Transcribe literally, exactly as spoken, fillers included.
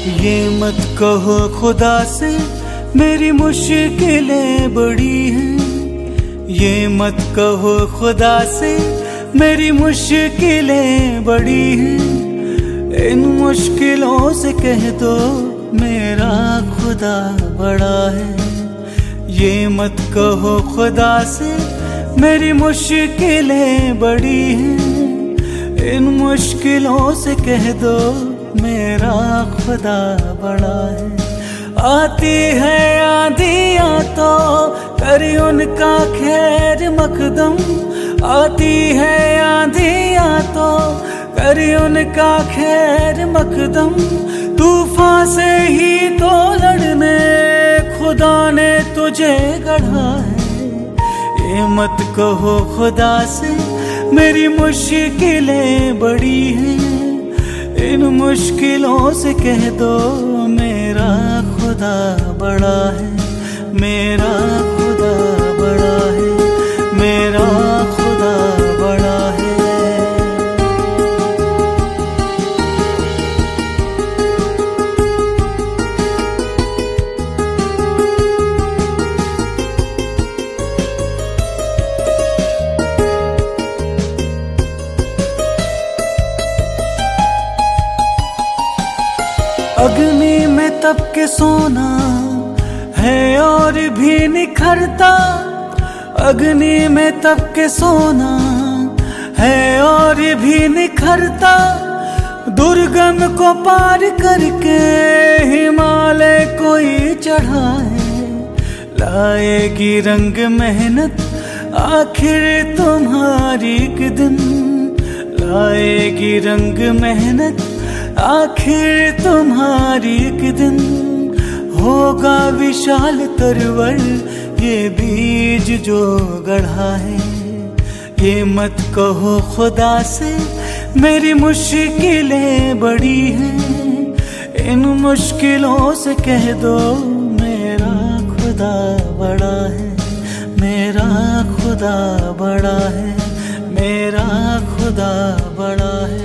ये मत कहो खुदा से मेरी मुश्किलें बड़ी हैं, ये मत कहो खुदा से मेरी मुश्किलें बड़ी हैं। इन मुश्किलों से कह दो मेरा खुदा बड़ा है। ये मत कहो खुदा से मेरी मुश्किलें बड़ी हैं, इन मुश्किलों से कह दो मेरा खुदा बड़ा है। आती है आंधियाँ तो करी उनका खैर मकदम, आती है आंधियाँ तो करी उनका खैर मकदम। तूफान से ही तो लड़ने खुदा ने तुझे गढ़ा है। ये मत कहो खुदा से मेरी मुश्किलें बड़ी हैं, इन मुश्किलों से कह दो मेरा खुदा बड़ा है, मेरा खुदा बड़ा है, मेरा खुदा बड़ा है। अग्नि में तप के सोना है और भी निखरता, अग्नि में तप के सोना है और भी निखरता। दुर्गम को पार करके हिमालय कोई चढ़ा है, लाएगी रंग मेहनत आखिर तुम्हारी एक दिन, लाएगी रंग मेहनत आखिर तुम्हारी एक दिन। होगा विशाल तरवर ये बीज जो गढ़ा है। ये मत कहो खुदा से मेरी मुश्किलें बड़ी हैं, इन मुश्किलों से कह दो मेरा खुदा बड़ा है, मेरा खुदा बड़ा है, मेरा खुदा बड़ा है।